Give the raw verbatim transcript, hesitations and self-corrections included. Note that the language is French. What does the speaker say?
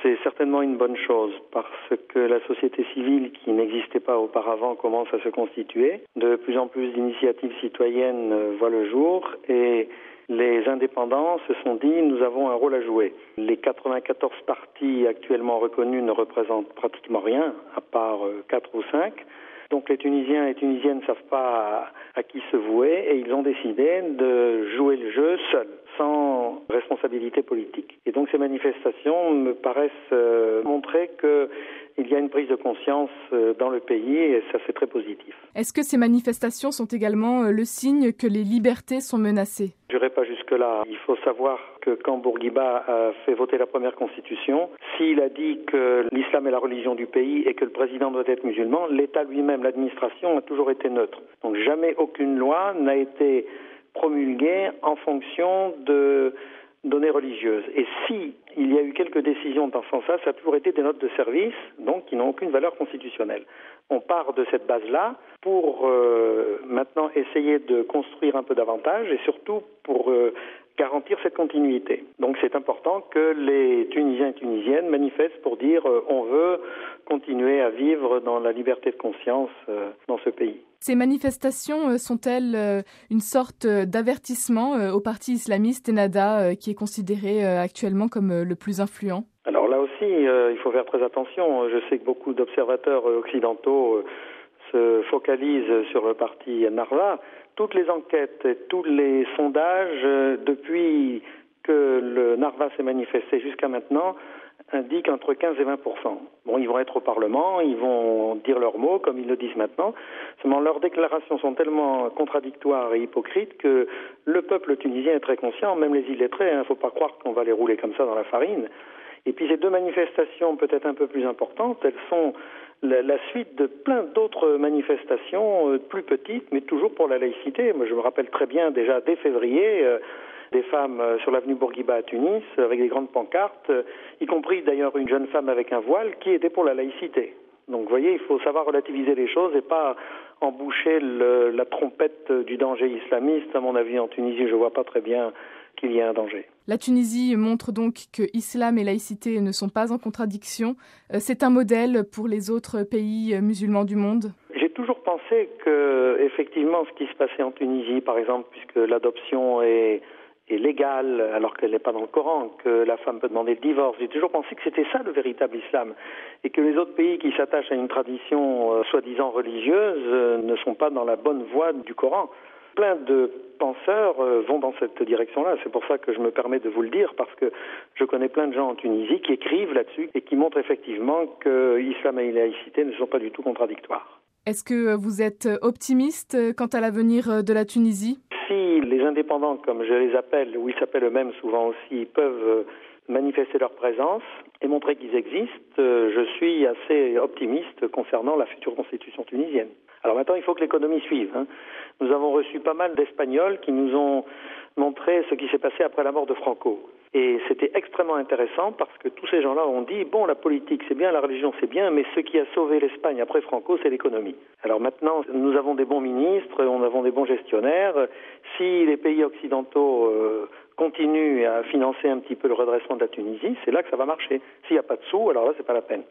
C'est certainement une bonne chose parce que la société civile qui n'existait pas auparavant commence à se constituer. De plus en plus d'initiatives citoyennes voient le jour et les indépendants se sont dit nous avons un rôle à jouer. Les quatre-vingt-quatorze partis actuellement reconnus ne représentent pratiquement rien, à part quatre ou cinq. Donc les Tunisiens et Tunisiennes ne savent pas à, à qui se vouer et ils ont décidé de jouer le jeu seuls, sans responsabilité politique. Et donc ces manifestations me paraissent euh, montrer qu'il y a une prise de conscience euh, dans le pays et ça c'est très positif. Est-ce que ces manifestations sont également euh, le signe que les libertés sont menacées ? Je n'irai pas jusque-là. Il faut savoir que quand Bourguiba a fait voter la première constitution, s'il a dit que l'islam est la religion du pays et que le président doit être musulman, l'État lui-même, l'administration, a toujours été neutre. Donc jamais aucune loi n'a été promulguée en fonction de données religieuses. Et si il y a eu quelques décisions dans ce sens-là, ça a toujours été des notes de service, donc qui n'ont aucune valeur constitutionnelle. On part de cette base-là pour euh, maintenant essayer de construire un peu davantage et surtout pour euh, garantir cette continuité. Donc c'est important que les Tunisiens et Tunisiennes manifestent pour dire euh, on veut continuer à vivre dans la liberté de conscience euh, dans ce pays. Ces manifestations euh, sont-elles euh, une sorte d'avertissement euh, au parti islamiste Ennahda euh, qui est considéré euh, actuellement comme euh, le plus influent ? Alors là aussi, euh, il faut faire très attention. Je sais que beaucoup d'observateurs occidentaux euh, se focalisent sur le parti Ennahda. Toutes les enquêtes, tous les sondages, euh, depuis que le Narva s'est manifesté jusqu'à maintenant, indiquent entre quinze et vingt pour cent. Bon, ils vont être au Parlement, ils vont dire leurs mots, comme ils le disent maintenant. Seulement, leurs déclarations sont tellement contradictoires et hypocrites que le peuple tunisien est très conscient, même les illettrés. Il hein, ne faut pas croire qu'on va les rouler comme ça dans la farine. Et puis ces deux manifestations, peut-être un peu plus importantes, elles sont la, la suite de plein d'autres manifestations euh, plus petites, mais toujours pour la laïcité. Moi, je me rappelle très bien, déjà dès février, euh, des femmes euh, sur l'avenue Bourguiba à Tunis, avec des grandes pancartes, euh, y compris d'ailleurs une jeune femme avec un voile qui était pour la laïcité. Donc vous voyez, il faut savoir relativiser les choses et pas emboucher le, la trompette du danger islamiste. À mon avis, en Tunisie, je ne vois pas très bien qu'il y ait un danger. La Tunisie montre donc que islam et laïcité ne sont pas en contradiction. C'est un modèle pour les autres pays musulmans du monde. J'ai toujours pensé que, effectivement, ce qui se passait en Tunisie, par exemple, puisque l'adoption est, est légale alors qu'elle n'est pas dans le Coran, que la femme peut demander le divorce, j'ai toujours pensé que c'était ça le véritable islam et que les autres pays qui s'attachent à une tradition euh, soi-disant religieuse euh, ne sont pas dans la bonne voie du Coran. Plein de penseurs euh, vont dans cette direction-là. C'est pour ça que je me permets de vous le dire, parce que je connais plein de gens en Tunisie qui écrivent là-dessus et qui montrent effectivement que islam et laïcité ne sont pas du tout contradictoires. Est-ce que vous êtes optimiste quant à l'avenir de la Tunisie ? Si les indépendants, comme je les appelle, ou ils s'appellent eux-mêmes souvent aussi, peuvent manifester leur présence et montrer qu'ils existent, je suis assez optimiste concernant la future constitution tunisienne. Alors maintenant, il faut que l'économie suive. Hein. Nous avons reçu pas mal d'Espagnols qui nous ont montré ce qui s'est passé après la mort de Franco. Et c'était extrêmement intéressant parce que tous ces gens-là ont dit, bon, la politique c'est bien, la religion c'est bien, mais ce qui a sauvé l'Espagne après Franco, c'est l'économie. Alors maintenant, nous avons des bons ministres, nous avons des bons gestionnaires. Si les pays occidentaux euh, continuent à financer un petit peu le redressement de la Tunisie, c'est là que ça va marcher. S'il n'y a pas de sous, alors là, c'est pas la peine.